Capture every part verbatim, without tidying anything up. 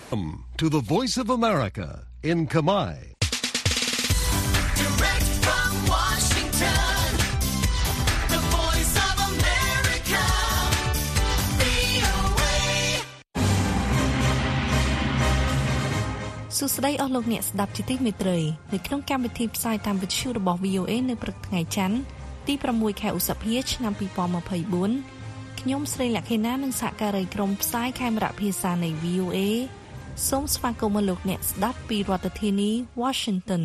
Welcome to the Voice of America in Khmer. Direct from Washington, the Voice of America, វី អូ เอសួស្តីអស់លោកអ្នកស្ដាប់ជាទីមេត្រីនៅក្នុងកម្មវិធីផ្សាយតាមវិទ្យុរបស់ វី អូ เอ នៅព្រឹកថ្ងៃច័ន្ទទីប្រាំមួយខែឧសភាឆ្នាំពីរពាន់ម្ភៃបួនខ្ញុំស្រីលក្ខិណានិងសហការីក្រុមផ្សាយខេមរៈភាសានៃ វី អូ เอ សូមស្វាគមន៍លោកអ្នកស្ដាប់ពីរដ្ឋធានី Washington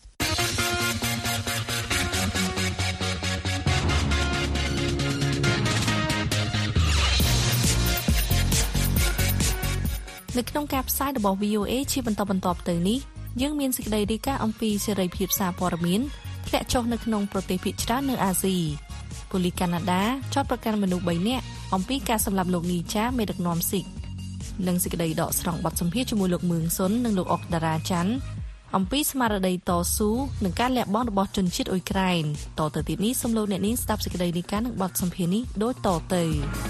នៅក្នុងការផ្សាយរបស់ វី អូ เอ ជាបន្តបន្ទាប់ទៅនេះយើងមានសេចក្តីរាយការណ៍អំពីសេរីភាពសារព័ត៌មានធ្លាក់ចុះនៅក្នុងប្រទេសភាគច្រើននៅអាស៊ីប៉ូលីសកាណាដាចោទប្រកាន់មនុស្សបីនាក់អំពីការសម្លាប់លោកនីចាមេដឹកនាំស៊ីកនិងសេចក្តីដកស្រង់បទសម្ភាសន៍ជាមួយលោកមឿងសុននិងលោកអុកតារាច័ន្ទអំពីស្មារតីតស៊ូនិងការលះបង់របស់ជនជាតិអ៊ុយក្រែនតទៅទៀតនេះសូមលោកអ្នកនាងស្ដាប់សេចក្តីរាយការណ៍និងបទសម្ភាសន៍នេះដូចតទៅ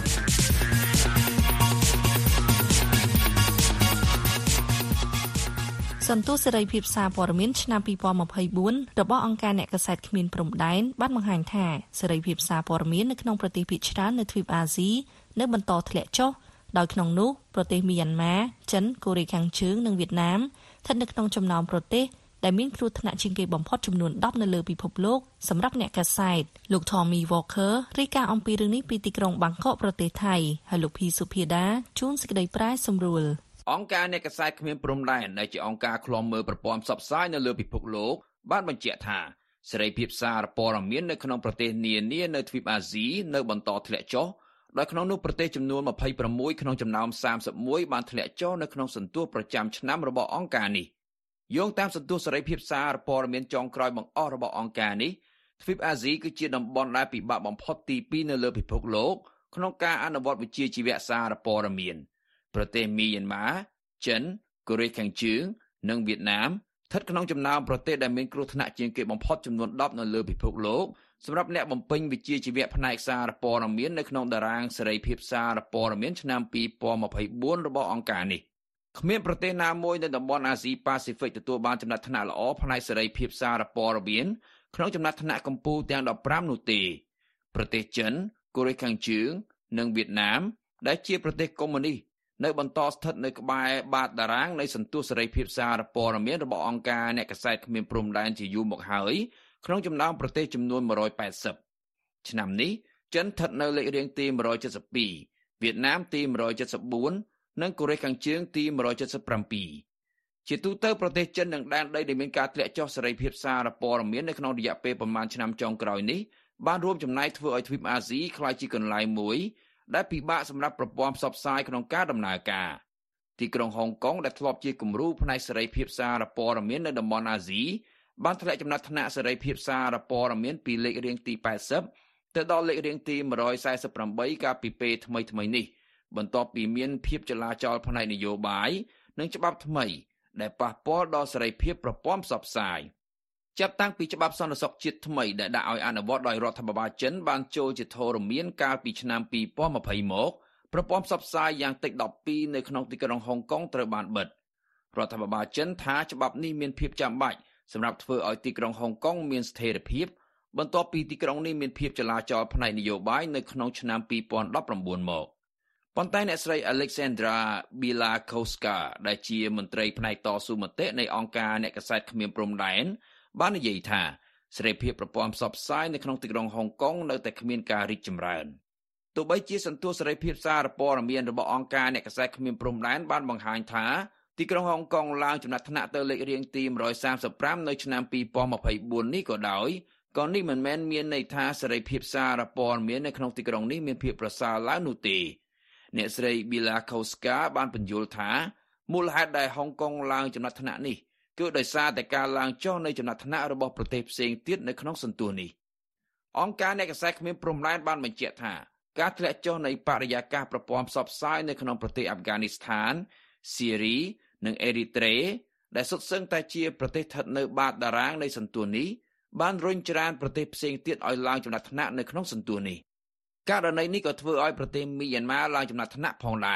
សន្ទុះសេរីភាពសារព័ត៌មានឆ្នាំពីរពាន់ម្ភៃបួនរបស់អង្គការអ្នកកាសែតគ្មានព្រំដែនបានបង្ហាញថាសេរីភាពសារព័ត៌មាននៅក្នុងប្រទេសភាគច្រើននៅទ្វីបអាស៊ីនៅបន្តធ្លាក់ចុះដោយក្នុងនោះប្រទេសមីយ៉ាន់ម៉ាចិនកូរ៉េខាងជើងនិងវៀតណាមស្ថិតនៅក្នុងចំណោមប្រទេសដែលមានគ្រោះថ្នាក់ជាងគេបំផុតចំនួនដប់នៅលើពិភពលោកសម្រាប់អ្នកកាសែតលោក Tommy Walker រាយការណ៍អំពីរឿងនេះពីទីក្រុងបាងកកប្រទេសថៃហើយលោកភីសុភាដាជួនសេចក្តីប្រាយសម្រួលអង្គការអ្នកកាសែតគ្មានព្រំដែនដែលជាអង្គការឃ្លាំមើលប្រព័ន្ធផ្សព្វផ្សាយនៅលើពិភពលោកបានបញ្ជាក់ថាសេរីភាពសារព័ត៌មាននៅក្នុងប្រទេសនានានៅទ្វីបអាស៊ីនៅបន្តធ្លាក់ចុះដោយក្នុងនោះប្រទេសចំនួនម្ភៃប្រាំមួយក្នុងចំណោមសាមសិបមួយបានធ្លាក់ចុះនៅក្នុងសន្ទុះប្រចាំឆ្នាំរបស់អង្គការនេះយោងតាមសន្ទុះសេរីភាពសារព័ត៌មានចុងក្រោយបង្អស់របស់អង្គការនេះទ្វីបអាស៊ីគឺជាតំបន់ដែលពិបាកបំផុតទីពីរនៅលើពិភពលោកក្នុងការអនុវត្តវិជ្ជាជីវៈសារព័ត៌មានប្រទេសមីយ៉ាន់ម៉ាចិនកូរ៉េខាងជើងនិងវៀតណាមស្ថិតក្នុងចំណោមប្រទេសដែលមានគ្រោះថ្នាក់ជាងគេបំផុតចំនួនដប់នៅលើពិភពលោកសម្រាប់អ្នកបំពេញវិជ្ជាជីវៈផ្នែកសារព័ត៌មាននៅក្នុងតារាងសេរីភាពសារព័ត៌មានឆ្នាំពីរពាន់ម្ភៃបួនរបស់អង្គការនេះគ្មានប្រទេសណាមួយនៅតំបន់អាស៊ីប៉ាស៊ីហ្វិកទទួលបានចំណាត់ថ្នាក់ល្អផ្នែកសេរីភាពសារព័ត៌មានក្នុងចំណាត់ថ្នាក់កម្ពុជាទាំងដប់ប្រាំនោះទេប្រទេសចិនកូរ៉េខាងជើងនិងវៀតណាមដែលជាប្រទេសកុម្មុយនីសនៅបន្តស្ថិតនៅក្បែរបាតតារាងនៃសន្ទុះសេរីភាពសារព័ត៌មានរបស់អង្គការអ្នកកាសែតគ្មានព្រំដែនជាយូរមកហើយក្នុងចំណោមប្រទេសចំនួនមួយរយប៉ែតសិបឆ្នាំនេះចិនស្ថិតនៅលេខរៀងទីមួយរយเจ็ดสิบពីរវៀតណាមទីមួយរយเจ็ดสิบสี่និងកូរ៉េខាងជើងទីមួយរយเจ็ดสิบเจ็ดជាទូទៅប្រទេសចិននិងដែនដីដែលមានការធ្លាក់ចុះសេរីភាពសារព័ត៌មាននៅក្នុងរយៈពេលប្រមាណឆ្នាំចុងក្រោយនេះបានរួមចំណែកធ្វើឲ្យទ្វីបអាស៊ីក្លាយជាកន្លែងមួយដែលពិបាកសម្រាប់ប្រព័ន្ធផ្សព្វផ្សាយក្នុងការដំណើរការទីក្រុងហុងកុងដែលធ្លាប់ជាគំរូផ្នែកសេរីភាពសារព័ត៌មាននៅតំបន់អាស៊ីបានធ្លាក់ចំណាត់ថ្នាក់សេរីភាពសារព័ត៌មានពីលេខរៀងទីប៉ែតសិបទៅដល់លេខរៀងទីមួយរយសែសិបប្រាំបីកាលពីពេលថ្មីៗនេះបន្ទាប់ពីមានភាពចលាចលផ្នែកនយោបាយនិងច្បាប់ថ្មីដែលប៉ះពាល់ដល់សេរីភាពប្រព័ន្ធផ្សព្វផ្សាយចាប់តាំងពីច្បាប់សន្តិសុខជាតិថ្មីដែលដាក់ឲ្យអនុវត្តដោយរដ្ឋាភិបាលចិនបានចូលជាធរមានកាលពីឆ្នាំពីរពាន់ម្ភៃមកប្រព័ន្ធផ្សព្វផ្សាយយ៉ាងតិចដប់ពីរនៅក្នុងទីក្រុងហុងកុងត្រូវបានបិទរដ្ឋាភិបាលចិនថាច្បាប់នេះមានភាពចាំបាច់សម្រាប់ធ្វើឲ្យទីក្រុងហុងកុងមានស្ថិរភាពបន្ទាប់ពីទីក្រុងនេះមានភាពចលាចលផ្នែកនយោបាយនៅក្នុងឆ្នាំពីរពាន់ដប់ប្រាំបួនមកប៉ុន្តែអ្នកស្រី Alexandra Bielakowska ដែលជាមន្ត្រីផ្នែកតស៊ូមតិនៃអង្គការអ្នកកាសែតគ្មានព្រំដែនបាននិយាយថាសេរីភាពប្រព័ន្ធផ្សព្វផ្សាយនៅក្នុងទីក្រុងហុងកុងនៅតែគ្មានការរីកចម្រើនទោះបីជាសន្ទុះសេរីភាពសារព័ត៌មានរបស់អង្គការអ្នកកាសែតគ្មានព្រំដែនបានបង្ហាញថាទីក្រុងហុងកុងឡើងចំណាត់ថ្នាក់ទៅលេខរៀងទីមួយរយសាមសិបប្រាំនៅឆ្នាំពីរពាន់ម្ភៃបួននេះក៏ដោយក៏នេះមិនមែនមានន័យថាសេរីភាពសារព័ត៌មាននៅក្នុងទីក្រុងនេះមានភាពប្រសើរឡើងនោះទេអ្នកស្រី Bielakowska បានបញ្យល់ថាមូលហេតុដែលហុងកុងឡើងចំណាត់ថ្នាក់នេះគឺដោយសារតែការឡើងចុះនៃចំណាត់ថ្នាក់របស់ប្រទេសផ្សេងទៀតនៅក្នុងសន្ទុះនេះអង្គការអ្នកកាសែតគ្មានព្រំដែនបានបញ្ជាក់ថាការធ្លាក់ចុះនៃបរិយាកាសប្រព័ន្ធផ្សព្វផ្សាយនៅក្នុងប្រទេសអាហ្វហ្គានីស្ថានស៊ីរីនិងអេរីត្រេដែលសុទ្ធសឹងតែជាប្រទេសស្ថិតនៅបាតតារាងនៃសន្ទុះនេះបានរុញច្រានប្រទេសផ្សេងទៀតឲ្យឡើងចំណាត់ថ្នាក់នៅក្នុងសន្ទុះនេះករណីនេះក៏ធ្វើឲ្យប្រទេសមីយ៉ាន់ម៉ាឡើងចំណាត់ថ្នាក់ផងដែរ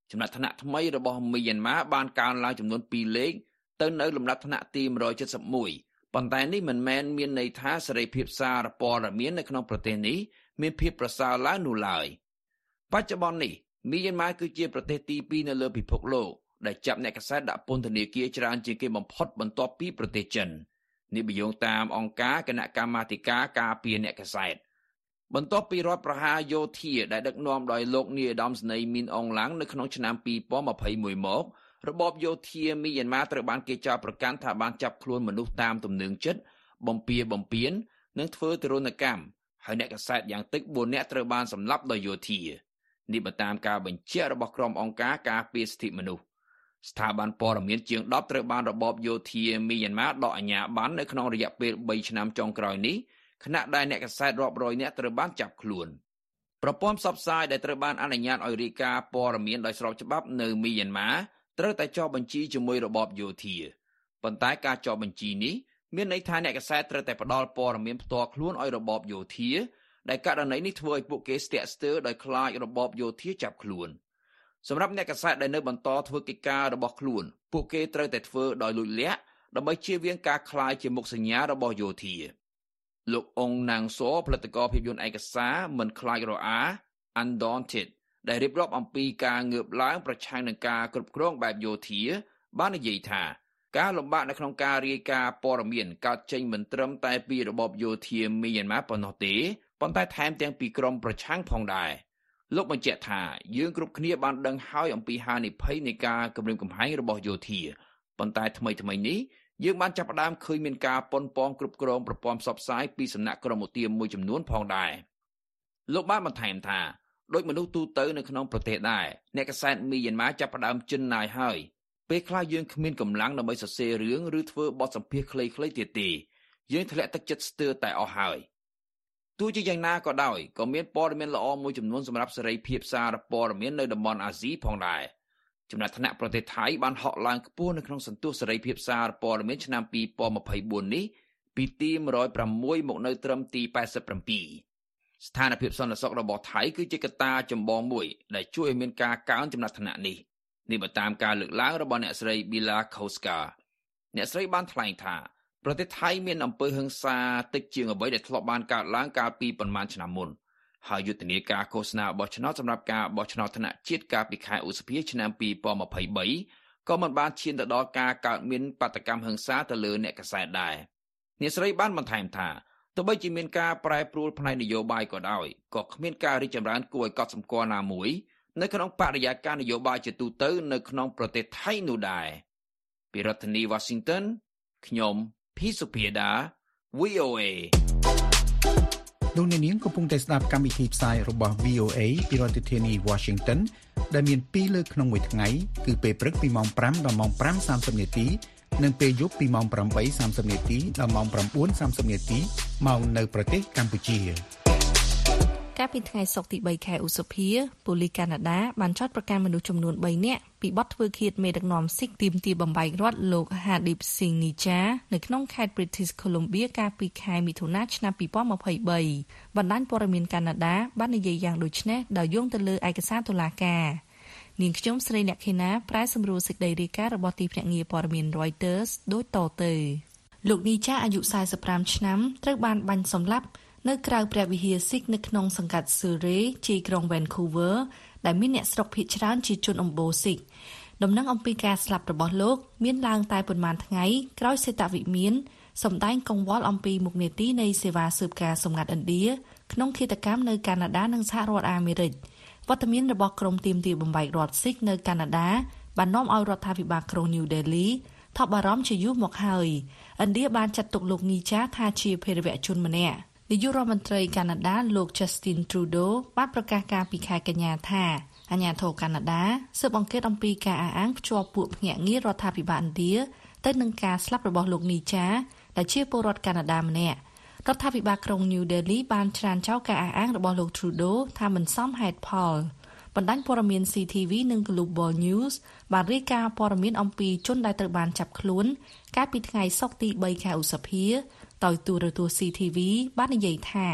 ចំណាត់ថ្នាក់ថ្មីរបស់មីយ៉ាន់ម៉ាបានកើនឡើងចំនួនពីរលេខទៅនៅលំដាប់ថ្នាក់ទីone hundred seventy-oneប៉ុន្តែនេះមិនមែនមានន័យថាសេរីភាពសារព័ត៌មាននៅក្នុងប្រទេសនេះមានភាពប្រសើរឡើងនោះឡើយបច្ចុប្បន្ននេះមីយ៉ាន់ម៉ាគឺជាប្រទេសទីtwoនៅលើពិភពលោកដែលចាប់អ្នកកាសែតដាក់ពន្ធនាគារច្រើនជាងគេបំផុតបន្ទាប់ពីប្រទេសចិននេះបញ្យោងតាមអង្គការគណៈកម្មាធិការការពារអ្នកកាសែតបន្ទាប់ពីរដ្ឋប្រហារយោធាដែលដឹកនាំដោយលោកនាយឧត្តមសេនីយ៍មីនអងឡាំងនៅក្នុងឆ្នាំtwo thousand twenty-oneមករបបយោធាមីយ៉ាន់ម៉ាត្រូវបានគេចោទប្រកាន់ថាបានចាប់ខ្លួនមនុស្សតាមទំនឹងចិត្តបំពារបំពាននិងធ្វើទរណកម្មហើយអ្នកកាសែតយ៉ាងតិចfourនាក់ត្រូវបានសម្លាប់ដោយយោធានេះបើតាមការបញ្ជាក់របស់ក្រុមអង្គការការពារសិទ្ធិមនុស្សស្ថាប័នព័ត៌មានជាងtenត្រូវបានរបបយោធាមីយ៉ាន់ម៉ាដកអាជ្ញាប័ណ្ណនៅក្នុងរយៈពេលthreeឆ្នាំចុងក្រោយនេះខណៈដែលអ្នកកាសែតរាប់រយនាក់ត្រូវបានចាប់ខ្លួនប្រព័ន្ធផ្សព្វផ្សាយដែលត្រូវបានអនុញ្ញាតឲ្យរាយការណ៍ព័ត៌មានដោយស្របច្បាប់នៅមីយ៉ាន់ម៉ាត្រូវតែចុះបញ្ជីជាមួយរបបយោធាប៉ុន្តែការចុះបញ្ជីនេះមានន័យថាអ្នកកាសែតត្រូវតែផ្ដល់ព័ត៌មានផ្ទាល់ខ្លួនឲ្យរបបយោធាដែលករណីនេះធ្វើឲ្យពួកគេស្ទាក់ស្ទើរដោយខ្លាចរបបយោធាចាប់ខ្លួនសម្រាប់អ្នកកាសែតដែលនៅបន្តធ្វើកិច្ចការរបស់ខ្លួនពួកគេត្រូវតែធ្វើដោយលួចលាក់ដើម្បីជៀសវាងការក្លាយជាមុខសញ្ញារបស់យោធាលោកអងណាងសរផលិតករភាពយន្តឯកសារមិនខ្លាចរអា Undaunted ដែលរៀបរាប់អំពីការងើបឡើងប្រឆាំងនឹងការគ្រប់គ្រងបែបយោធាបាននិយាយថាការលំបាកនៅក្នុងការរាយការណ៍ព័ត៌មានកើតចេញមិនត្រឹមតែពីរបបយោធាមីយ៉ាន់ម៉ាប៉ុណ្ណោះទេប៉ុន្តែថែមទាំងពីក្រុមប្រឆាំងផងដែរលោកបញ្ជាក់ថាយើងគ្រប់គ្នាបានដឹងហើយអំពីហានិភ័យនៃការគំរាមកំហែងរបស់យោធាប៉ុន្តែថ្មីថ្មីនេះយើងបានចាប់ផ្ដើមឃើញមានការប៉ុនប៉ងគ្រប់គ្រងប្រព័ន្ធផ្សព្វផ្សាយពីសំណាក់ក្រុមឧទាមមួយចំនួនផងដែរលោកបានបន្ថែមថាដោយមនុស្សទូទៅនៅក្នុងប្រទេសដែរអ្នកកាសែតមីយ៉ាន់ម៉ាចាប់ផ្ដើមជិនណាយហើយពេលខ្លះយើងគ្មានកម្លាំងដើម្បីសរសេររឿងឬធ្វើបទសម្ភាសន៍ខ្លីៗទៀតទេយើងធ្លាក់ទឹកចិត្តស្ទើរតែអស់ហើយទោះជាយ៉ាងណាក៏ដោយក៏មានព័ត៌មានល្អមួយចំនួនសម្រាប់សេរីភាពសារព័ត៌មាននៅតំបន់អាស៊ីផងដែរចំណាត់ថ្នាក់ប្រទេសថៃបានហក់ឡើងខ្ពស់នៅក្នុងសន្ទុះសេរីភាពសារព័ត៌មានឆ្នាំtwo thousand twenty-fourនេះពីទីone hundred sixមកនៅត្រឹមទីeighty-sevenស្ថានភាពសន្តិសុខរបស់ថៃគឺជាកត្តាចម្បងមួយដែលជួយឲ្យមានការកើនចំណាត់ថ្នាក់នេះនេះបើតាមការលើកឡើងរបស់អ្នកស្រី Bila Kauska អ្នកស្រីបានថ្លែងថាប្រទេសថៃមានអំពើហិង្សាតិចជាងអ្វីដែលធ្លាប់បានកើតឡើងកាលពីប៉ុន្មានឆ្នាំមុនហើយយុទ្ធនាការឃោសនាបោះឆ្នោតសម្រាប់ការបោះឆ្នោតថ្នាក់ជាតិកាលពីខែឧសភាឆ្នាំtwo thousand twenty-threeក៏មិនបានឈានទៅដល់ការកើតមានបាតកម្មហិង្សាទៅលើអ្នកកាសែតដែរអ្នកស្រីបានបន្ថែមថាទោះបីជាមានការប្រែប្រួលផ្នែកនយោបាយក៏ដោយក៏គ្មានការរីកចម្រើនគួរឲ្យកត់សម្គាល់ណាមួយនៅក្នុងបរិយាកាសនយោបាយជាទូទៅនៅក្នុងប្រទេសថៃនោះដែរពីរដ្ឋធានី Washington ខ្ញុំភីសុភាដា V O A លោកអ្នកនាងកំពុងតែស្ដាប់កម្មវិធីផ្សាយរបស់ V O A ពីរដ្ឋធានី Washington ដែលមានពីរលើកក្នុងមួយថ្ងៃគឺពេលព្រឹកពីម៉ោងfiveដល់ម៉ោងfive thirtyនាទីនិងពេលយប់ពីម៉ោងeight thirtyនាទីដល់ម៉ោងnine thirtyនាទីមកនៅប្រទេសកម្ពុជាកាលពីថ្ងៃសុក្រទីthreeខែឧសភាប៉ូលីសកាណាដាបានចោទប្រកាន់មនុស្សចំនួនthreeនាក់ពីបទធ្វើឃាតមេដឹកនាំស៊ីកទីមទីបំបែករដ្ឋលោក Hardeep Singh Nijjar នៅក្នុងខេត្ត British Columbia កាលពីខែមិថុនាឆ្នាំtwo thousand twenty-threeបណ្ដាញព័ត៌មានកាណាដាបាននិយាយយ៉ាងដូចនេះដោយយោងទៅលើឯកសារតុលាការនាងខ្ញុំស្រីអ្នកខេណាប្រែសម្រួលសេចក្តីរាយការណ៍របស់ទីភ្នាក់ងារព័ត៌មាន Reuters ដូចតទៅលោក Nijjar អាយុforty-fiveឆ្នាំត្រូវបានបាញ់សម្លាប់នៅក្រៅព្រះវិហារស៊ីកនៅក្នុងសង្កាត់ Surrey ជាក្រុង Vancouver ដែលមានអ្នកស្រុកភាគច្រើនជាជនអំបូរស៊ីកដំណឹងអំពីការស្លាប់របស់លោកមានឡើងតែប៉ុន្មានថ្ងៃក្រោយសេតវិមានសម្ដែងកង្វល់អំពីមុខនីតិនៃសេវាស៊ើបការសម្ងាត់ឥណ្ឌាក្នុងឃាតកម្មនៅកាណាដានិងសហរដ្ឋអាមេរិកវត្តមានរបស់ក្រុមទាមទារបំបែករដ្ឋស៊ីកនៅកាណាដាបាននាំឲ្យរដ្ឋាភិបាលក្រុង New Delhi ថប់បារម្ភជាយូរមកហើយឥណ្ឌាបានចាត់ទុកលោក Nijjar ថាជាភេរវជនម្នាក់នាយករដ្ឋមន្ត្រីកាណាដាលោក Justin Trudeau បានប្រកាសការពីខែកញ្ញាថាអាជ្ញាធរកាណាដាស៊ើបអង្កេតអំពីការអះអាងភ្ជាប់ពួកភ្នាក់ងាររដ្ឋាភិបាលឥណ្ឌាទៅនឹងការស្លាប់របស់លោក Nijjar ដែលជាពលរដ្ឋកាណាដាម្នាក់រដ្ឋាភិបាលក្រុង New Delhi បានច្រានចោលការអះអាងរបស់លោក Trudeau ថាមិនសមហេតុផលបណ្ដាញព័ត៌មាន C T V និង Global News បានរាយការណ៍ព័ត៌មានអំពីជនដែលត្រូវបានចាប់ខ្លួនកាលពីថ្ងៃសុក្រទីthreeខែឧសភាដោយទូរទស្សន៍ C T V បាននិយាយថា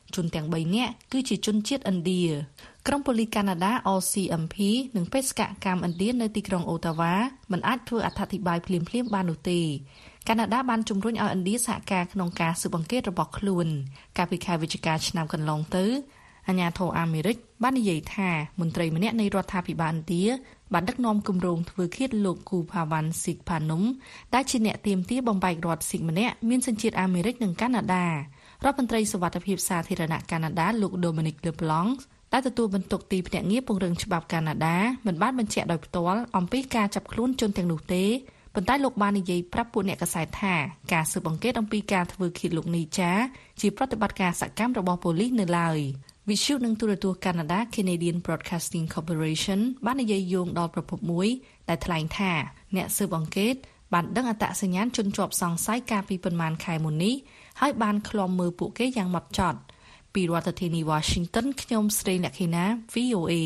ជនទាំងបីនាក់គឺជាជនជាតិឥណ្ឌាក្រុមប៉ូលីសកាណាដា R C M P និងបេសកកម្មឥណ្ឌានៅទីក្រុងអូតាវ៉ាមិនអាចធ្វើអត្ថាធិប្បាយភ្លាមៗបាននោះទេកាណាដាបានជំរុញឲ្យឥណ្ឌាសហការក្នុងការស៊ើបអង្កេតរបស់ខ្លួនកាលពីខែវិច្ឆិកាឆ្នាំកន្លងទៅអាជ្ញាធរអាមេរិកបាននិយាយថាមន្ត្រីម្នាក់នៃរដ្ឋាភិបាលឥណ្ឌាបានដឹកនាំគម្រោងធ្វើឃាតលោកគូផាវ៉ាន់ស៊ីកផានុំដែលជាអ្នកទាមទារបំបែករដ្ឋស៊ីកម្នាក់មានសញ្ជាតិអាមេរិកនិងកាណាដារដ្ឋមន្ត្រីសុវត្ថិភាពសាធារណៈកាណាដាលោក Dominic LeBlanc ដែលទទួលបន្ទុកទីភ្នាក់ងារពង្រឹងច្បាប់កាណាដាមិនបានបញ្ជាក់ដោយផ្ទាល់អំពីការចាប់ខ្លួនជនទាំងនោះទេប៉ុន្តែលោកបាននិយាយប្រាប់ពួកអ្នកកាសែតថាការស៊ើបអង្កេតអំពីការធ្វើឃាតលោកនីចាជាប្រតិបត្តិការសកម្មរបស់ប៉ូលីសនៅឡើយវិទ្យុនិងទូរទស្សន៍កាណាដា Canadian Broadcasting Corporation បាននិយាយយោងដល់ប្រភពមួយដែលថ្លែងថាអ្នកស៊ើបអង្កេតបានដឹងអត្តសញ្ញាណជនជាប់សង្ស័យកាលពីប៉ុន្មានខែមុននេះហើយបានឃ្លាំមើលពួកគេយ៉ាងម៉ត់ចត់ពីរដ្ឋធានី Washington ខ្ញុំស្រីអ្នកខេណា V O A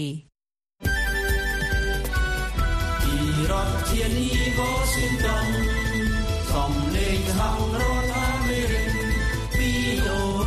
ពីរដ្ឋធានី Washington សំឡេងខាងរដ្ឋអាមេរិក V O A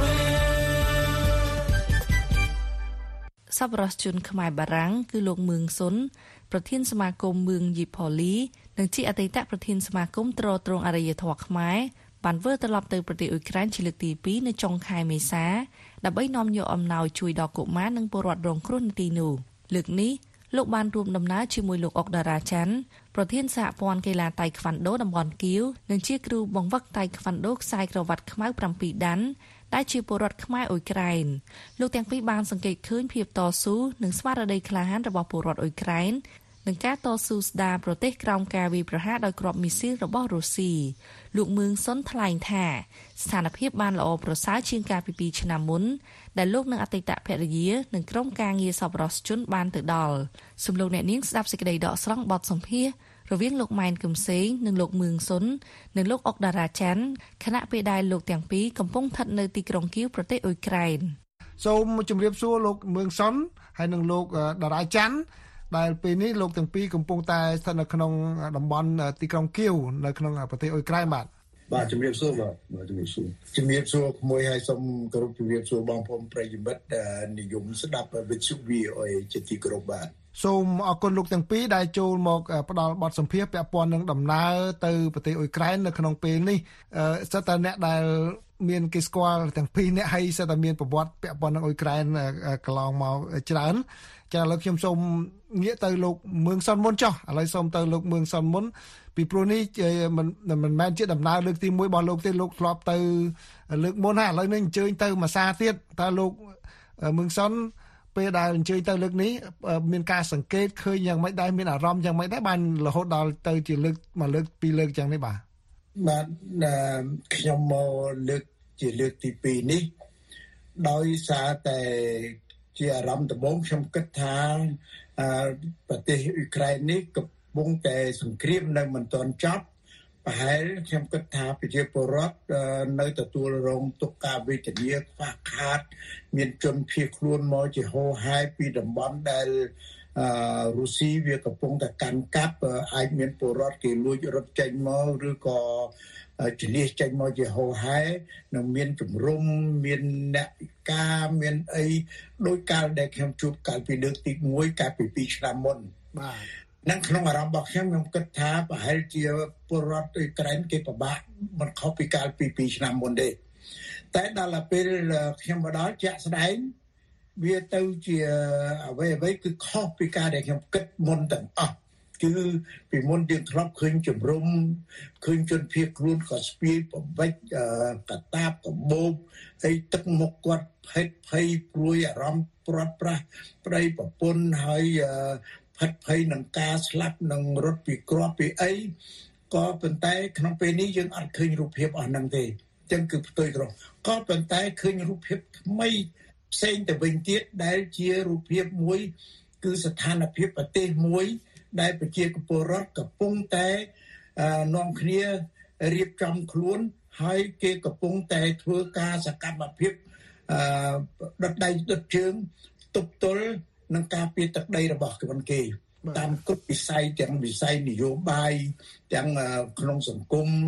សប្បុរសជនខ្មែរបារាំងគឺលោកមឿងសុនប្រធានសមាគមមឿងយីផូលីនិងជាអតីតប្រធានសមាគមទ្រទ្រង់អរិយធម៌ខ្មែរបានវិលត្រឡប់ទៅប្រទេសអ៊ុយក្រែនជាលើកទីពីរនៅចុងខែមេសាដើម្បីនាំយកអំណោយជួយដល់កុមារនិងពលរដ្ឋរងគ្រោះនៅទីនោះលើកនេះលោកបានរួមដំណើរជាមួយលោកអុកតារាច័ន្ទប្រធានសហព័ន្ធកីឡាតៃក្វាន់ដូតំបន់គៀវនិងជាគ្រូបង្វឹកតៃក្វាន់ដូខ្សែក្រវ៉ាត់ខ្មៅប្រាំពីរដានដែលជាពលរដ្ឋខ្មែរអ៊ុយក្រែនលោកទាំងពីរបានសង្កេតឃើញភាពតស៊ូនិងស្មារតីក្លាហានរបស់ពលរដ្ឋអ៊ុយក្រែននឹងការតស៊ូស្ដារប្រទេសក្រោមការវាយប្រហារដោយគ្រាប់មីស៊ីលរបស់រុស្ស៊ីលោកមឿងសុនថ្លែងថាស្ថានភាពបានល្អប្រសើរជាងកាលពីពីរឆ្នាំមុនដែលលោកនិងអតីតភរិយានិងក្រុមការងារសប្បុរសជនបានទៅដល់សូមលោកអ្នកនាងស្ដាប់សេចក្តីដកស្រង់បទសម្ភាសន៍រវាងលោកម៉ែនកឹមសេងនិងលោកមឿងសុននិងលោកអុកតារាច័ន្ទខណៈពេលដែលលោកទាំងពីរកំពុងស្ថិតនៅទីក្រុងគៀវប្រទេសអ៊ុយក្រែនសូមជម្រាបសួរលោកមឿងសុនហើយនិងលោកតារាច័ន្ទដែលពេលនេះលោកទាំងពីរកំពុងតែស្ថិតនៅក្នុងតំបន់ទីក្រុងគៀវនៅក្នុងប្រទេសអ៊ុយក្រែនបាទបាទជំរាបសួរបាទជំរាបសួរជំរាបសួរមួយហើយសូមគោរពជំរាបសួរបងប្អូនប្រិយមិត្តនិយមស្ដាប់វិទ្យុ V O A ជាទីគោរពបាទសូមអរគុណលោកទាំងពីរដែលចូលមកផ្ដល់បទសម្ភាសន៍ពាក់ព័ន្ធនឹងដំណើរទៅប្រទេសអ៊ុយក្រែននៅក្នុងពេលនេះសិតតែអ្នកដែលមានគេស្គាល់ទាំងពីរអ្នកហើយសិតតែមានប្រវត្តិពាក់ព័ន្ធនឹងអ៊ុយក្រែនកន្លងមកច្រើនចាឥឡូវខ្ញុំសូមងាកទៅលោកមឿងសុនមុនចុះឥឡូវសូមទៅលោកមឿងសុនមុនពីព្រោះនេះមិនមិនមែនជាដំណើរលើកទីមួយរបស់លោកទេលោកធ្លាប់ទៅលើកមុនហើយឥឡូវនេះអញ្ជើញទៅមួយសារទៀតតើលោកមឿងសុនពេលដែលអញ្ជើញទៅលើកនេះមានការសង្កេតឃើញយ៉ាងម៉េចដែរមានអារម្មណ៍យ៉ាងម៉េចដែរបានរហូតដល់ទៅជាលើកមកលើកពីរលើកយ៉ាងនេះបាទបាទខ្ញុំមកលើកជាលើកទីពីរនេះដោយសារតែជាអារម្មណ៍ដំបូងខ្ញុំគិតថាប្រទេសអ៊ុយក្រែននេះកំពុងតែសង្គ្រាមនៅមិនទាន់ចប់ប្រហែលខ្ញុំគិតថាប្រជាពលរដ្ឋនៅទទួលរងទុក្ខការវេទនាខ្វះខាតមានជនភៀសខ្លួនមកជាហូរហែពីតំបន់ដែលរុស្ស៊ីវាកំពុងតែកាន់កាប់អាចមានពលរដ្ឋគេលួចរត់ចេញមកឬក៏ជលៀសចេញមកជាហូរហែនិងមានជំរុំមានអ្នកពិការមានអីដោយកាលដែលខ្ញុំជួបកាលពីលើកទីមួយកាលពីពីរឆ្នាំមុនបាទនឹងក្នុងអារម្មណ៍របស់ខ្ញុំខ្ញុំគិតថាប្រហែលជាពលរដ្ឋអ៊ុយក្រែនគេពិបាកមិនខុសពីកាលពីពីរឆ្នាំមុនទេតែដល់ពេលខ្ញុំមកដល់ជាក់ស្ដែងវាទៅជាអ្វីអ្វីគឺខុសពីការដែលខ្ញុំគិតមុនទាំងអស់គឺពីមុនយើងធ្លាប់ឃើញជំរុំឃើញជនភៀសខ្លួនក៏ស្ពាយប្រវិចកតាបកបោបហើយទឹកមុខគាត់ភ័យភ័យព្រួយអារម្មណ៍ព្រាត់ប្រាសប្តីប្រពន្ធហើយផិតភ័យនឹងការស្លាប់នឹងរត់ពីគ្រាប់ពីអីក៏ប៉ុន្តែក្នុងពេលនេះយើងអត់ឃើញរូបភាពអស់ហ្នឹងទេអញ្ចឹងគឺផ្ទុយត្រង់ក៏ប៉ុន្តែឃើញរូបភាពថ្មីផ្សេងទៅវិញទៀតដែលជារូបភាពមួយគឺស្ថានភាពប្រទេសមួយដែលប្រជាពលរដ្ឋកំពុងតែនាំគ្នារៀបចំខ្លួនហើយគេកំពុងតែធ្វើការសកម្មភាពដុតដៃដុតជើងទប់ទល់នឹងការពារទឹកដីរបស់ខ្លួនគេតាមគ្រប់វិស័យទាំងវិស័យនយោបាយទាំងក្នុងសង្គម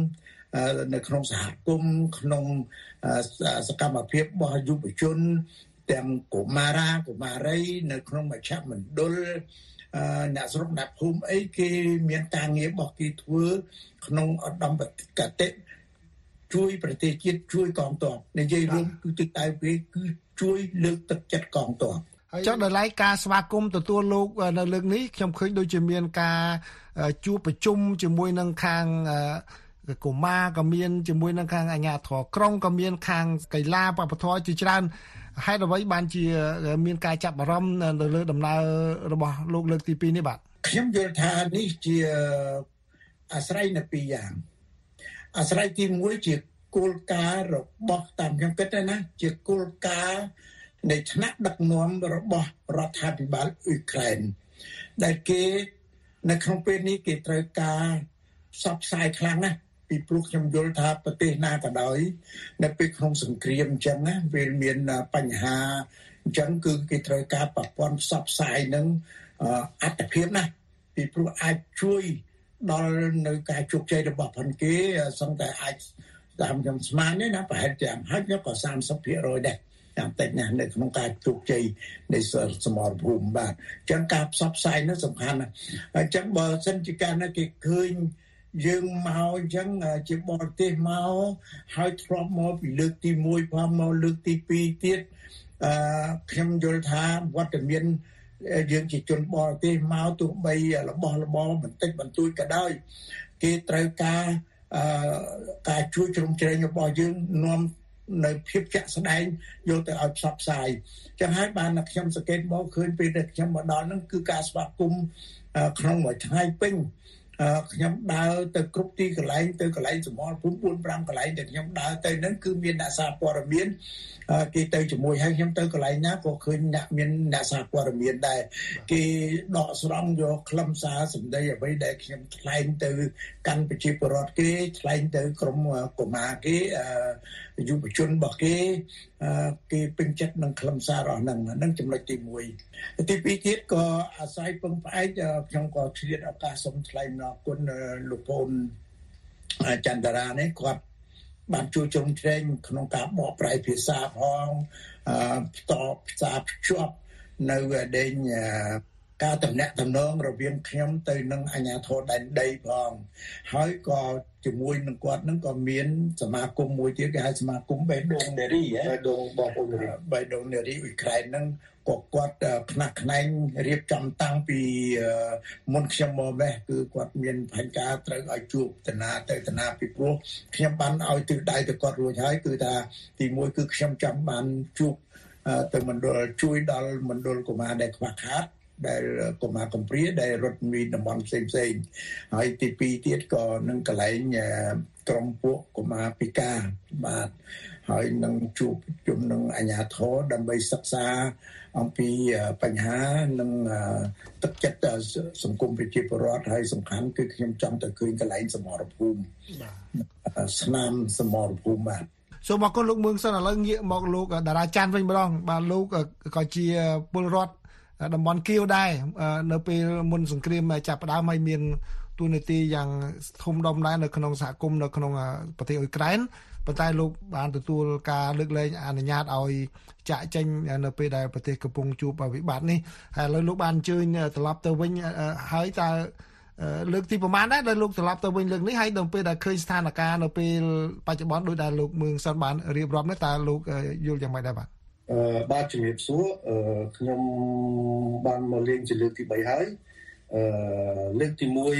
នៅក្នុងសហគមន៍ក្នុងសកម្មភាពរបស់យុវជនទាំងកុមារាកុមារីនៅក្នុងមជ្ឈមណ្ឌលអ្នកស្រុកអ្នកភូមិអីគេមានការងាររបស់គេធ្វើក្នុងឧត្តមគតិជួយប្រទេសជាតិជួយកងទ័ពនិយាយរួមគឺទឹកដៃគេគឺជួយលើកទឹកចិត្តកងទ័ពចុះដល់ឡែកការស្វាគមន៍ទទួលលោកនៅលើកនេះខ្ញុំឃើញដូចជាមានការជួបប្រជុំជាមួយនឹងខាងកុមារក៏មានជាមួយនឹងខាងអាជ្ញាធរក្រុងក៏មានខាងកីឡាបព្វធម៌ជាច្រើនហេតុអ្វីបានជាមានការចាប់អារម្មណ៍នៅលើដំណើររបស់លោកលើកទីពីរនេះបាទខ្ញុំយល់ថានេះជាអាស្រ័យនៅពីរយ៉ាងអាស្រ័យទីមួយជាគោលការណ៍របស់តាមខ្ញុំគិតណាជាគោលការណ៍នៃថ្នាក់ដឹកនាំរបស់រដ្ឋាភិបាលអ៊ុយក្រែនដែលគេនៅក្នុងពេលនេះគេត្រូវការផ្សព្វផ្សាយខ្លាំងណាស់ពីព្រោះខ្ញុំយល់ថាប្រទេសណាក៏ដោយនៅពេលក្នុងសង្គ្រាមអញ្ចឹងណាវាមានបញ្ហាអញ្ចឹងគឺគេត្រូវការប្រព័ន្ធផ្សព្វផ្សាយនឹងអត្ថភាពណាពីព្រោះអាចជួយដល់នៅការជោគជ័យរបស់ផងគេសឹងតែអាចតាមខ្ញុំស្មាននេះណាប្រហែលជាហើយក៏សាមសិបភាគរយដែរតាមតែណាស់នៅក្នុងការជោគជ័យនៃសមរភូមិបាទអញ្ចឹងការផ្សព្វផ្សាយនោះសំខាន់ណាស់អញ្ចឹងបើសិនជាការណាគេឃើញយើងមកអញ្ចឹងជាបរទេសមកហើយធ្លាប់មកពីលើកទីមួយផងមកលើកទីពីរទៀតអឺខ្ញុំយល់ថាវត្តមានយើងជាជនបរទេសមកទោះបីរបស់របរបន្តិចបន្តួចក៏ដោយគេត្រូវការអឺការជួយជ្រោមជ្រែងរបស់យើងនាំនៅភាពជាក់ស្ដែងយកទៅឲ្យផ្សព្វផ្សាយចឹងហើយបានខ្ញុំសង្កេតមកឃើញពេលដែលខ្ញុំមកដល់ហ្នឹងគឺការស្វាគមន៍ក្នុងមួយថ្ងៃពេញខ្ញុំដើរទៅគ្រប់ទីកន្លែងទៅកន្លែងសមរភូមិ bốn 5 កន្លែងដែលខ្ញុំដើរទៅហ្នឹងគឺមានអ្នកសារព័ត៌មានគេទៅជាមួយហើយខ្ញុំទៅកន្លែងណាក៏ឃើញអ្នកមានអ្នកសារព័ត៌មានដែរគេដកស្រង់យកខ្លឹមសារសម្ដីអ្វីដែលខ្ញុំថ្លែងទៅកាន់ប្រជាពលរដ្ឋគេថ្លែងទៅក្រុមកុមារគេយុវជនរបស់គេគេពេញចិត្តនឹងខ្លឹមសាររបស់ហ្នឹងហ្នឹងចំណុចទីមួយទីពីរទៀតក៏អាស្រ័យពឹងផ្អែកខ្ញុំក៏ឆ្លៀតឱកាសសូមថ្លែងអរគុណលោកពូនចន្ទរានេះគាត់បានជួយជ្រោមជ្រែងក្នុងការបកប្រែភាសាផងតបផ្សារភ្ជាប់នៅដេញការតំណាក់តំណងរវាងខ្ញុំទៅនឹងអាជ្ញាធរដែនដីផងហើយក៏ជាមួយនឹងគាត់នឹងក៏មានសមាគមមួយទៀតគេហៅសមាគមបេដងនារីបេដងបងប្អូនបេដងនារីអ៊ុយក្រែនហ្នឹងក៏គាត់ខ្នះខ្នែងរៀបចំតាំងពីមុនខ្ញុំមកនេះគឺគាត់មានផែនការត្រូវឲ្យជួបតាណាទៅតាណាពីព្រោះខ្ញុំបានឲ្យទិសដៅទៅគាត់រួចហើយគឺថាទីមួយគឺខ្ញុំចង់បានជួបទៅមណ្ឌលជួយដល់មណ្ឌលកុមារដែលខ្វះខាតដែលកុមារកំព្រាដែលរត់មានតំបន់ផ្សេងផ្សេងហើយទីពីរទៀតក៏នឹងកន្លែងក្រុមពួកកុមារពិការបាទហើយនឹងជួបជុំនឹងអាជ្ញាធរដើម្បីសិក្សាអំពីបញ្ហានិងទឹកចិត្តសង្គមប្រជាពលរដ្ឋហើយសំខាន់គឺខ្ញុំចង់ទៅឃើញកន្លែងសមរភូមិស្នាមសមរភូមិបាទសូមអរគុណលោកមឿងសិនឥឡូវងាកមកលោកតារាច័ន្ទវិញម្ដងបាទលោកក៏ជាពលរដ្ឋតំបន់គៀវដែរនៅពេលមុនសង្គ្រាមចាប់ផ្ដើមហើយមានតួនាទីយ៉ាងធំដុំដែរនៅក្នុងសហគមន៍នៅក្នុងប្រទេសអ៊ុយក្រែនប៉ុន្តែលោកបានទទួលការលើកលែងអនុញ្ញាតឲ្យចាក់ចេញនៅពេលដែលប្រទេសកំពុងជួបវិបត្តិនេះហើយឥឡូវលោកបានអញ្ជើញត្រឡប់ទៅវិញហើយតើលើកទីប្រមាណដែរដែលលោកត្រឡប់ទៅវិញលើកនេះហើយដល់ពេលដែលឃើញស្ថានភាពនៅពេលបច្ចុប្បន្នដោយដែលលោកមឿងសិនបានរៀបរាប់នេះតើលោកយល់យ៉ាងម៉េចដែរបាទអឺបាទជំរាបសួរអឺខ្ញុំបានមកលេងជាលើកទីបីហើយអឺលើកទីមួយ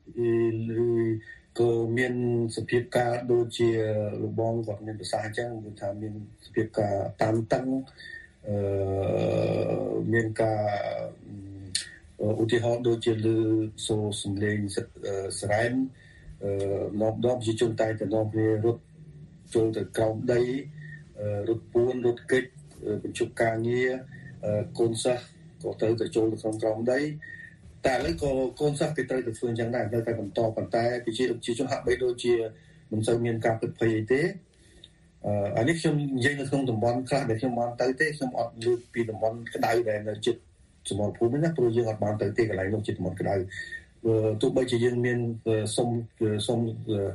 ក៏មានសភាពការដូចជាលោកបងគាត់មានប្រសាសន៍អញ្ចឹងគឺថាមានសភាពការតាមតឹងអឺមានការឧទាហរណ៍ដូចជាលើសូសំលេងសរ៉ែនអឺមកដល់ប្រជាជនតែទៅនាំគ្នារត់ចូលទៅក្រោមដីរត់ពួនរត់កិច្ចបញ្ឈប់ការងារកូនសិស្សក៏ត្រូវទៅចូលទៅក្នុងក្រោមដីតែឥឡូវក៏កូនសិស្សគេត្រូវទៅធ្វើអញ្ចឹងដែរនៅតែបន្តប៉ុន្តែប្រជាប្រជាជនហាក់បីដូចជាមិនសូវមានការពិតភ័យអីទេអឺអានេះខ្ញុំនិយាយនៅក្នុងតំបន់ខ្លះដែលខ្ញុំបានទៅទេខ្ញុំអត់លើកពីតំបន់ក្តៅដែលនៅជិតសមរភូមិណាព្រោះយើងអត់បានទៅទេកន្លែងនោះជិតតំបន់ក្តៅទោះបីជាយើងមានសុំសុំ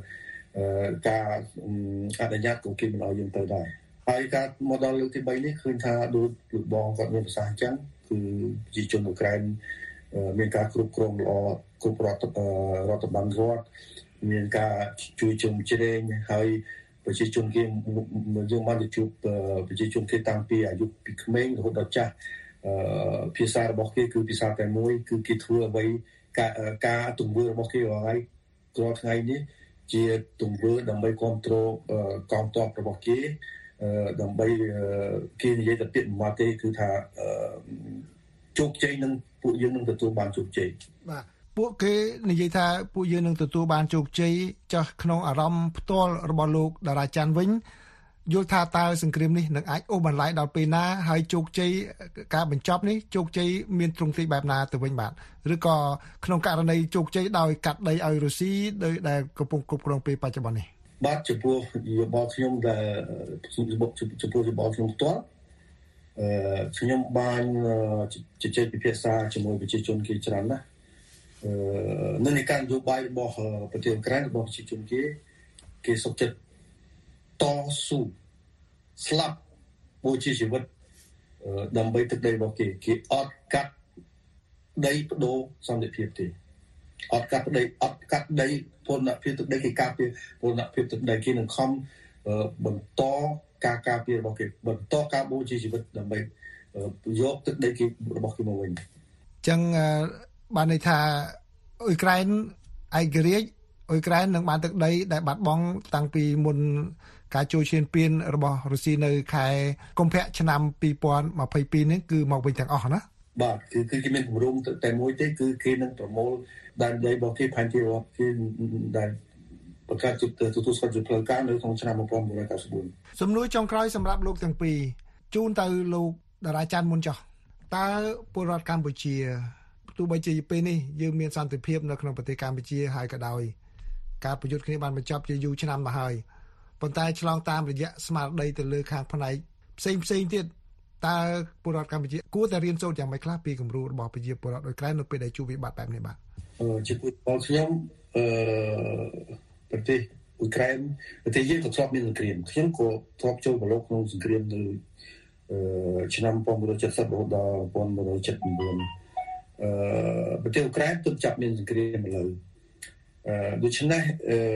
ការអនុញ្ញាតក៏គេមិនឲ្យយើងទៅដែរហើយការមកដល់លើកទី3នេះឃើញថាដូចលោកបងគាត់មានប្រសាសន៍អញ្ចឹងគឺប្រជាជនអ៊ុក្រែនមានការគ្រប់គ្រងល្អគ្រប់រដ្ឋរដ្ឋបាលរដ្ឋមានការជួយជុំជ្រែងហើយប្រជាជនគេយើងបានជួបប្រជាជនគេតាំងពីអាយុពីក្មេងរហូតដល់ចាស់ភាសារបស់គេគឺភាសាតែមួយគឺគេធ្វើអ្វីការការទង្វើរបស់គេរាល់ថ្ងៃរាល់ថ្ងៃនេះជាទង្វើដើម្បីគ្រប់គ្រងកងទ័ពរបស់គេដើម្បីគេនិយាយទៅពាក្យមួយទេគឺថាជោគជ័យនឹងពួកយើងនឹងទទួលបានជោគជ័យបាទពួកគេនិយាយថាពួកយើងនឹងទទួលបានជោគជ័យចាស់ក្នុងអារម្មណ៍ផ្ទាល់របស់លោកតារាច័ន្ទវិញយល់ថាតើសង្គ្រាមនេះនឹងអាចអូសបន្លាយដល់ពេលណាហើយជោគជ័យការបញ្ចប់នេះជោគជ័យមានទ្រង់ទ្រាយបែបណាទៅវិញបាទឬក៏ក្នុងករណីជោគជ័យដោយកាត់ដីឲ្យរុស្ស៊ីដោយដែលកំពុងគ្រប់គ្រងពេលបច្ចុប្បន្ននេះបាទចំពោះយោបល់ខ្ញុំដែលចំពោះយោបល់ខ្ញុំផ្ទាល់អឺខ្ញុំបានជជែកពិភាក្សាជាមួយប្រជាជនគេច្រើនណាស់អឺនៅនៃការនយោបាយរបស់ប្រទេសអ៊ុក្រែនរបស់ប្រជាជនគេគេសុខចិត្តតស៊ូស្លាប់បូជាជីវិតដើម្បីទឹកដីរបស់គេគេអត់កាត់ដីបដូរសន្តិភាពទេអត់កាត់ដីអត់កាត់ដីពលនភាពទឹកដីគេការពារពលនភាពទឹកដីគេនឹងខំបន្តការការពាររបស់គេបន្តការបូជាជីវិតដើម្បីយកទឹកដីគេរបស់គេមកវិញអញ្ចឹងបានន័យថាអ៊ុយក្រែនឯករាជ្យអ៊ុយក្រែននឹងបានទឹកដីដែលបាត់បង់តាំងពីមុនការចូលឈានពានរបស់រុស្ស៊ីនៅខែកុម្ភៈឆ្នាំពីរពាន់ម្ភៃពីរនេះគឺមកវិញទាំងអស់ណាបាទគឺគឺគេមានគម្រោងតែមួយទេគឺគេនឹងប្រមូលដែនដីរបស់គេផែនទីរបស់គេដែលប្រកាសទទួលស្គាល់ជាផ្លូវការនៅក្នុងឆ្នាំmột nghìn chín trăm chín mươi tư សំណួរចុងក្រោយសម្រាប់លោកទាំងពីរជូនទៅលោកតារាច័ន្ទមុនចុះតើពលរដ្ឋកម្ពុជាទោះបីជាពេលនេះយើងមានសន្តិភាពនៅក្នុងប្រទេសកម្ពុជាហើយក៏ដោយការប្រយុទ្ធគ្នាបានបញ្ចប់ជាយូរឆ្នាំមកហើយប៉ុន្តែឆ្លងតាមរយៈស្មារតីទៅលើខាងផ្នែកផ្សេងផ្សេងទៀតតើពលរដ្ឋកម្ពុជាគួរតែរៀនសូត្រយ៉ាងម៉េចខ្លះពីគំរូរបស់ប្រជាពលរដ្ឋអ៊ុយក្រែននៅពេលដែលជួបវិបត្តិបែបនេះបាទអឺជាពលរដ្ឋខ្ញុំអឺប្រទេសអ៊ុយក្រែនប្រទេសយើងក៏ធ្លាប់មានសង្គ្រាមខ្ញុំក៏ធ្លាប់ចូលប្រឡូកក្នុងសង្គ្រាមនៅអឺឆ្នាំmột nghìn chín trăm七mươiរហូតដល់một nghìn chín trăm七mươi chínអឺប្រទេសអ៊ុយក្រែនទើបចាប់មានសង្គ្រាមឥឡូវអឺដូច្នេះអឺ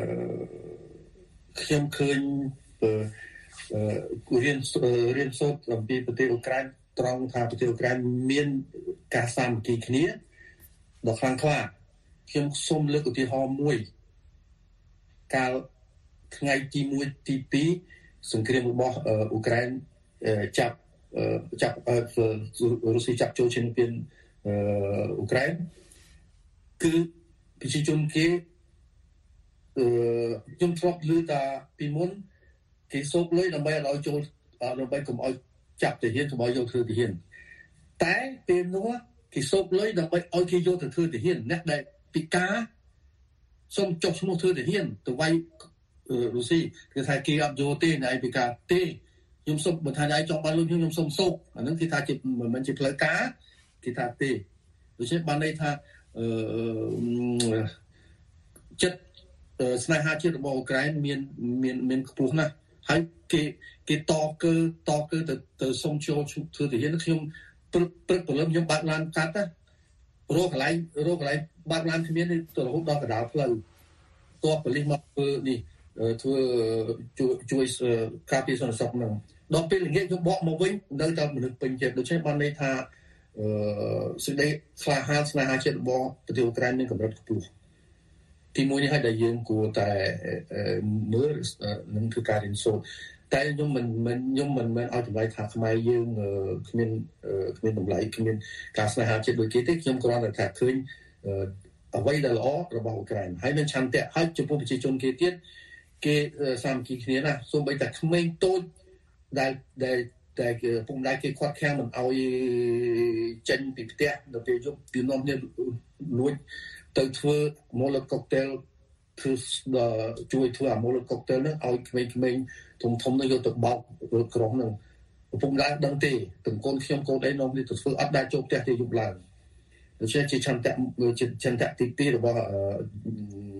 ខ្ញុំឃើញអឺរៀនរៀនសូត្រអំពីប្រទេសអ៊ុយក្រែនត្រង់ថាប្រទេសអ៊ុយក្រែនមានការសាមគ្គីគ្នាដ៏ខ្លាំងក្លាខ្ញុំសូមលើកឧទាហរណ៍មួយកាលថ្ងៃទីមួយទីពីរសង្គ្រាមរបស់អ៊ុយក្រែនចាប់ចាប់រុស្ស៊ីចាប់ចូលឈានពានអ៊ុយក្រែនគឺប្រជាជនគេអឺខ្ញុំធ្លាប់ឮថាពីមុនគេសោកលុយដើម្បីឲ្យចូលដើម្បីកុំឲ្យចាប់ទាហានកុំឲ្យយកធ្វើទាហានតែពេលនោះគេសោកលុយដើម្បីឲ្យគេយកទៅធ្វើទាហានអ្នកដែលពិការសុំចុះឈ្មោះធ្វើទាហានទៅវាយរុស្ស៊ីគេថាគេអត់យកទេណៃពិការទេខ្ញុំសុំបើថាណៃចង់បានលុយខ្ញុំខ្ញុំសុំសោកអាហ្នឹងគេថាជាមិនមែនជាផ្លូវការគេថាទេដូច្នេះបានន័យថាអឺចិត្តស្នេហាជាតិរបស់អ៊ុយក្រែនមានមានមានខ្ពស់ណាស់ហើយគេគេតកើតកើទៅទៅសុំចូលធ្វើទាហានខ្ញុំព្រឹកព្រឹកព្រលឹមខ្ញុំបើកឡានកាត់ណារកកន្លែងរកកន្លែងបើកឡានគ្មានទៅរហូតដល់កណ្ដាលផ្លូវតបប៉ូលីសមកធ្វើនេះធ្វើជួយជួយការពារសន្តិសុខហ្នឹងដល់ពេលល្ងាចខ្ញុំបកមកវិញនៅតែមនុស្សពេញចិត្តដូច្នេះបានន័យថាអឺសេចក្តីក្លាហានស្នេហាជាតិរបស់ប្រទេសអ៊ុយក្រែនមានកម្រិតខ្ពស់ទីមួយនេះហើយដែលយើងគួរតែមើលនឹងធ្វើការរៀនសូត្រតែខ្ញុំមិនមិនខ្ញុំមិនមែនឲ្យតម្លៃថាខ្មែរយើងគ្មានគ្មានតម្លៃគ្មានការស្នេហាជាតិដូចគេទេខ្ញុំគ្រាន់តែថាឃើញអ្វីដែលល្អរបស់អ៊ុយក្រែនហើយមានឆន្ទៈហើយចំពោះប្រជាជនគេទៀតគេសាមគ្គីគ្នាណាសូម្បីតែក្មេងតូចដែលដែលតែពុកម្ដាយគេខាត់ខាំងមិនឲ្យចេញពីផ្ទះដល់ពេលយប់ពីនាំគ្នាលួចទៅធ្វើម៉ូឡូកុកតេលធ្វើជួយធ្វើអាម៉ូឡូកុកតេលហ្នឹងឲ្យក្មេងៗធំធំនោះយកទៅបោកក្រុមហ្នឹងពុកម្ដាយដឹងទេទាំងកូនខ្ញុំកូនអីនាំគ្នាទៅធ្វើអត់ដែរចូលផ្ទះទេយប់ឡើងដូច្នេះជាឆន្ទៈជាឆន្ទៈទីពីររបស់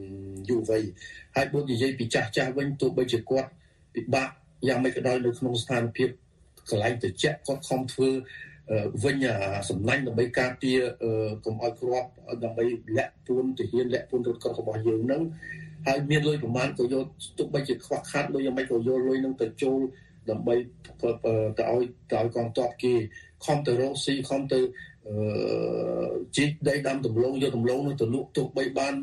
យុវវ័យហើយបើនិយាយពីចាស់ចាស់វិញទោះបីជាគាត់ពិបាកយ៉ាងម៉េចក៏ដោយនៅក្នុងស្ថានភាពកន្លែងត្រជាក់គាត់ខំធ្វើវិញសំណាញ់ដើម្បីការពារកុំឲ្យគ្រាប់ដើម្បីលាក់ពួនទាហានលាក់ពួនរថក្រោះរបស់យើងនឹងហើយមានលុយប្រមាណក៏យកទុកបីជាខ្វះខាតលុយយ៉ាងម៉េចក៏យកលុយនឹងទៅចូលដើម្បីទៅឲ្យទៅឲ្យកងទ័ពគេខំទៅរកស៊ីខំទៅជីកដីដាំដំឡូងយកដំឡូងនោះទៅលក់ទុកបីបាន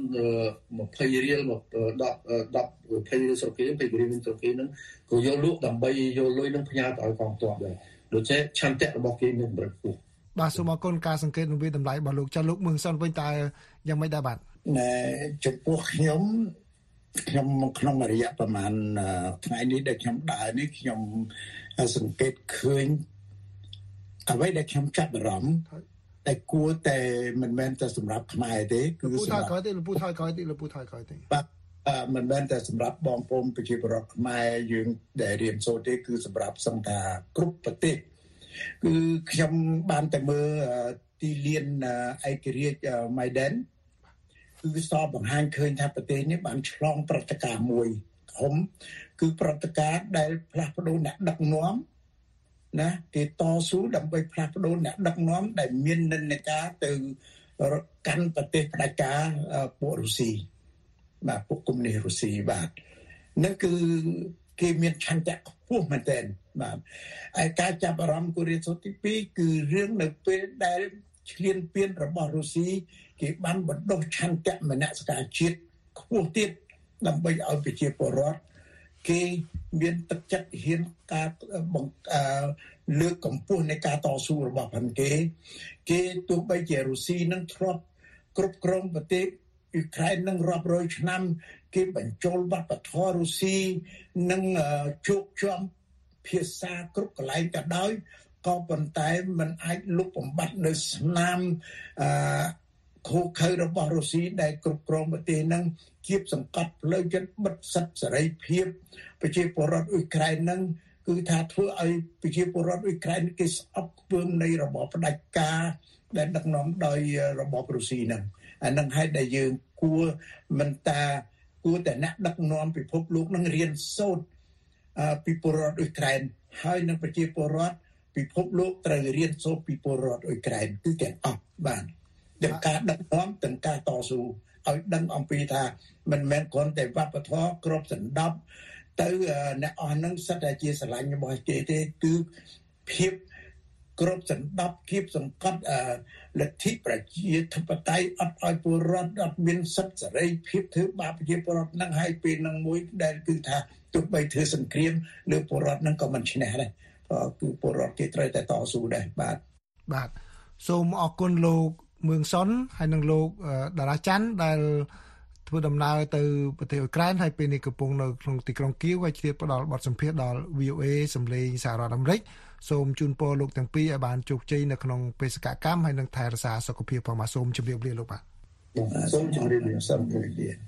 20រៀលមក10 10 20រៀលស្រុកគេ20រៀលស្រុកគេនឹងក៏យកលក់ដើម្បីយកលុយនឹងផ្ញើទៅឲ្យកងទ័ពដែរដូច្នេះឆន្ទៈរបស់គេមានកម្រិតខ្ពស់បាទសូមអរគុណការសង្កេតនិងវិតម្លៃរបស់លោកចាស់លោកមឿងសុនវិញតើយ៉ាងម៉េចដែរបាទណែចំពោះខ្ញុំខ្ញុំក្នុងរយៈប្រហែលថ្ងៃនេះដែលខ្ញុំដើរនេះខ្ញុំសង្កេតឃើញអ្វីដែលខ្ញុំចាប់អារម្មណ៍តែគួរតែមិនមែនតែសម្រាប់ខ្មែរទេគឺសម្រាប់ពូថយក្រោយទេលោកពូថយក្រោយទេលោកពូថយក្រោយទេបាទមិនមែនតែសម្រាប់បងប្អូនប្រជាពលរដ្ឋខ្មែរយើងដែលរៀនសូត្រទេគឺសម្រាប់សង្ឃាគ្រប់ប្រទេសគឺខ្ញុំបានតែមើលទីលានឯករាជ្យម៉ៃដែនគឺសពបង្ហាញឃើញថាប្រទេសនេះបានឆ្លងព្រឹត្តិការណ៍មួយធំគឺព្រឹត្តិការណ៍ដែលផ្លាស់ប្ដូរអ្នកដឹកនាំណាគេតស៊ូដើម្បីផ្លាស់ប្ដូរអ្នកដឹកនាំដែលមាននិន្នាការទៅកាន់ប្រទេសផ្ដាច់ការពួករុស្ស៊ីបាទពួកកុម្មុយនីសរុស្ស៊ីបាទនឹងគឺគេមានឆន្ទៈខ្ពស់មែនទែនបាទហើយការចាប់អារម្មណ៍កូរ៉េសុទ្ធទីពីរគឺរឿងនៅពេលដែលឈ្លានពានរបស់រុស្ស៊ីគេបានបណ្ដុះឆន្ទៈមនសិការជាតិខ្ពស់ទៀតដើម្បីឲ្យប្រជាពលរដ្ឋគេមានទឹកចិត្តហ៊ានការលើកកម្ពស់នៃការតស៊ូរបស់ផងគេគេទោះបីជារុស្ស៊ីនឹងធ្លាប់គ្រប់គ្រងប្រទេសអ៊ុក្រែននឹងរាប់រយឆ្នាំគេបញ្ចូលវប្បធម៌រុស្ស៊ីនឹងជោគជាំភាសាគ្រប់កន្លែងក៏ដោយក៏ប៉ុន្តែมันអាចលុបបំបាត់នៅស្នាមអឺខូខើរបស់រុស្ស៊ីដែលគ្រប់គ្រងប្រទេសនឹងគៀបសង្កត់ផ្លូវចិត្តបិទសិទ្ធិសេរីភាពប្រជាពលរដ្ឋអ៊ុក្រែននឹងគឺថាធ្វើឲ្យប្រជាពលរដ្ឋអ៊ុក្រែនគេស្អប់ខ្ពើមនៃរបបផ្ដាច់ការដែលដឹកនាំដោយរបបរុស្ស៊ីនឹងអានឹងហើយដែលយើងគួរមិនតាគួរតែអ្នកដឹកនាំពិភពលោកនឹងរៀនសូត្រពីពលរដ្ឋអ៊ុក្រែនហើយនឹងប្រជាពលរដ្ឋពិភពលោកត្រូវរៀនសូត្រពីពលរដ្ឋអ៊ុក្រែនគឺទាំងអស់បានទាំងការដឹកនាំទាំងការតស៊ូឲ្យដឹងអំពីថាមិនមែនគ្រាន់តែវប្បធម៌គ្របដណ្ដប់ទៅអ្នកអស់នឹងសិតតែជាស្រឡាញ់របស់គេទេគឺភាពគ្របដណ្ដប់គៀបសង្កត់លទ្ធិប្រជាធិបតេយ្យអត់ឲ្យពលរដ្ឋអត់មានសិទ្ធិសេរីភាពធ្វើបាបប្រជាពលរដ្ឋនឹងហើយពេលនឹងមួយដែលគឺថាទោះបីធ្វើសង្គ្រាមលើពលរដ្ឋនឹងក៏មិនឈ្នះដែរគឺពលរដ្ឋគេត្រូវតែតស៊ូដែរបាទបាទសូមអរគុណលោកមឿងសុនហើយនិងលោកតារាច័ន្ទដែលធ្វើដំណើរទៅប្រទេសអ៊ុក្រែនហើយពេលនេះកំពុងនៅក្នុងទីក្រុងគៀវហើយជ្រាបផ្ដល់បទសម្ភាសន៍ដល់ វី អូ เอ សម្លេងសហរដ្ឋអាមេរិកសូមជូនពរលោកទាំងពីរឲ្យបានជោគជ័យនៅក្នុងបេសកកម្មហើយនឹងថែរក្សាសុខភាពផងបាទសូមជម្រាបលាលោកបាទសូមជម្រាបលាសូមជម្រាបលា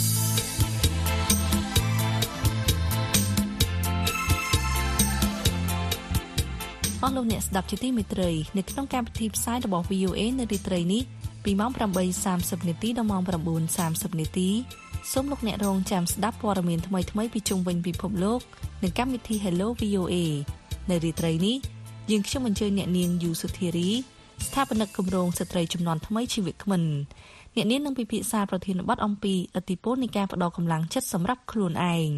អស់លោកអ្នកស្ដាប់ជាទីមេត្រីនៅក្នុងកម្មវិធីផ្សាយរបស់ វី អូ เอ នៅរាត្រីនេះពីម៉ោង ប្រាំបីសាមសិប នាទីដល់ម៉ោង ៩សាមសិប នាទីសូមលោកអ្នករងចាំស្ដាប់ព័ត៌មានថ្មីៗពីជុំវិញពិភពលោកនៅកម្មវិធី Hello វី អូ เอ នៅរាត្រីនេះយើងខ្ញុំអញ្ជើញអ្នកនាងយូសុធារីស្ថាបនិកគម្រោងស្ត្រីជំនាន់ថ្មីជីវិតគ្មិនអ្នកនាងនឹងពិភាក្សាប្រធានបទអំពីឥទ្ធិពលនៃការផ្ដល់កម្លាំងចិត្តសម្រាប់ខ្លួនឯង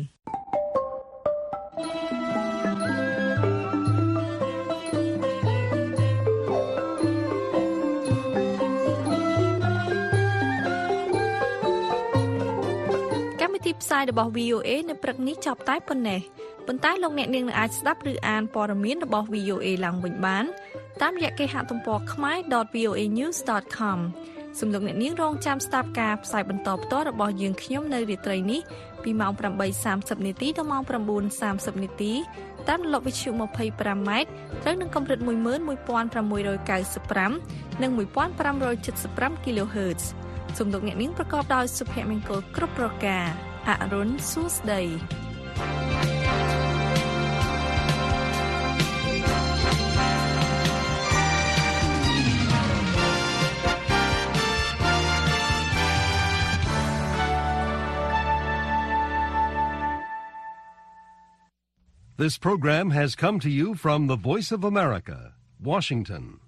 ទីផ្សាយរបស់ វី អូ เอ នៅព្រឹកនេះចប់តែប៉ុណ្ណេះប៉ុន្តែលោកអ្នកនាងនឹងអាចស្ដាប់ឬអានព័ត៌មានរបស់ វី អូ เอ ឡើងវិញបានតាមរយៈគេហទំព័រ ខ្មែរ ដត វី អូ เอ ញូស ដត ខម សូមលោកអ្នកនាងរងចាំស្ដាប់ការផ្សាយបន្តផ្ទាល់របស់យើងខ្ញុំនៅរាត្រីនេះពីម៉ោង ប្រាំបីសាមសិប នាទីដល់ម៉ោង ៩សាមសិប នាទីតាមរលកវិទ្យុ ម្ភៃប្រាំម៉ែត្រត្រូវនឹងកម្រិត មួយម៉ឺនមួយពាន់ប្រាំមួយរយកៅសិបប្រាំ និង មួយពាន់ប្រាំរយសិបប្រាំ គីឡូហឺត សូមលោកអ្នកនាងប្រកបដោយសុភមង្គលគ្រប់ប្រការអរុនសួស្ដី This program has come to you from the Voice of America, Washington.